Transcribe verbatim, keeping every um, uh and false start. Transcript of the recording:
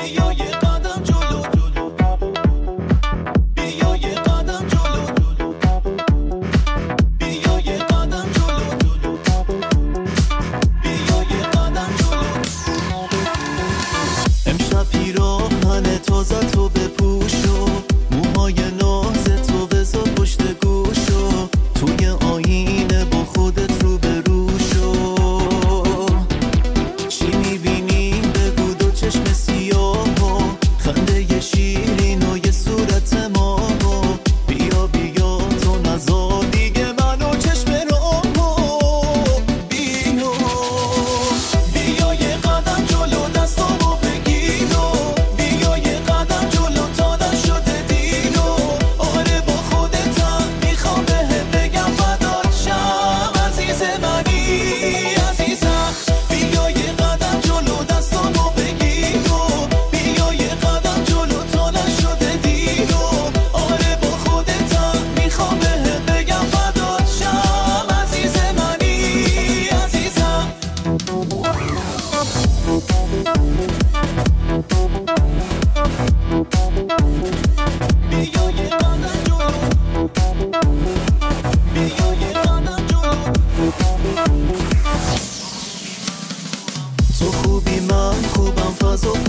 بیا یه قدم جلو، بیا یه قدم جلو، بیا یه قدم جلو، بیا یه قدم جلو. امشب پیراهن تازه تو بپوشو، موهای ناز تو بذار پشت گوشو، توی آینه با خودت رو به روشو. چی میبینی بگو دو چشم سیاهو، خنده ی شیرین و یه صورت ماهو. بیا بیا تو نزار دیگه منو چشم راهو. بیا بیا یه قدم جلو دستامو بگیر و بیا یه قدم جلو تا نشده دیر و آره با خودتم میخوام بهت بگم فدات شم عزیز منی عزیزم. بیا یه قدم جلو دستامو بگیر و بیا یه قدم جلو تا نشده دیر و آره با خودتم میخوام بهت بگم فدات شم عزیز منی عزیزم. بیا یه قدم جلو، بیا یه قدم جلو. تو خوبی من خوبم فضا